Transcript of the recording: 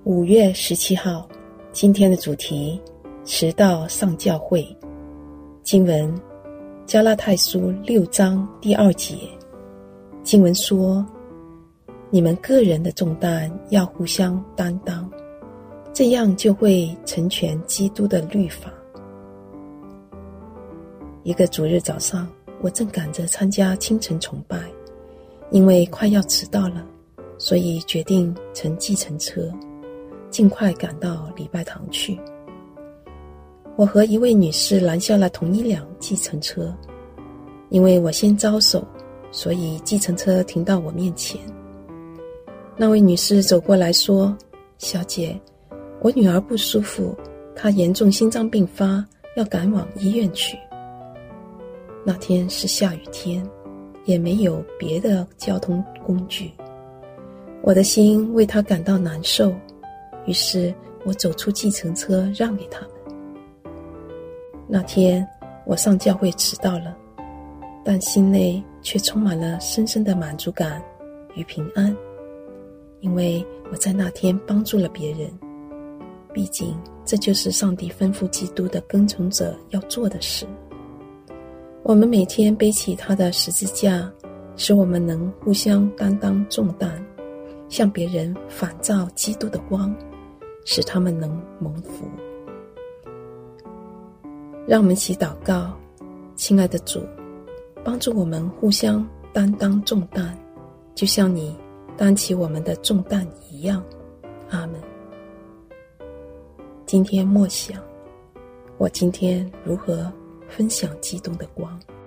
5月17号，今天的主题：迟到上教会。经文：加拉太书6章第2节。经文说：你们个人的重担要互相担当，这样就会成全基督的律法。一个主日早上，我正赶着参加清晨崇拜，因为快要迟到了，所以决定乘计程车尽快赶到礼拜堂去。我和一位女士拦下了同一辆计程车，因为我先招手，所以计程车停到我面前。那位女士走过来说：小姐，我女儿不舒服，她严重心脏病发，要赶往医院去。那天是下雨天，也没有别的交通工具，我的心为她感到难受，于是我走出计程车让给他们。那天我上教会迟到了，但心内却充满了深深的满足感与平安，因为我在那天帮助了别人。毕竟这就是上帝吩咐基督的跟从者要做的事。我们每天背起他的十字架，使我们能互相担当重担，向别人反照基督的光，使他们能蒙福。让我们一起祷告。亲爱的主，帮助我们互相担当重担，就像你担起我们的重担一样。阿们。今天默想，我今天如何分享基督的光。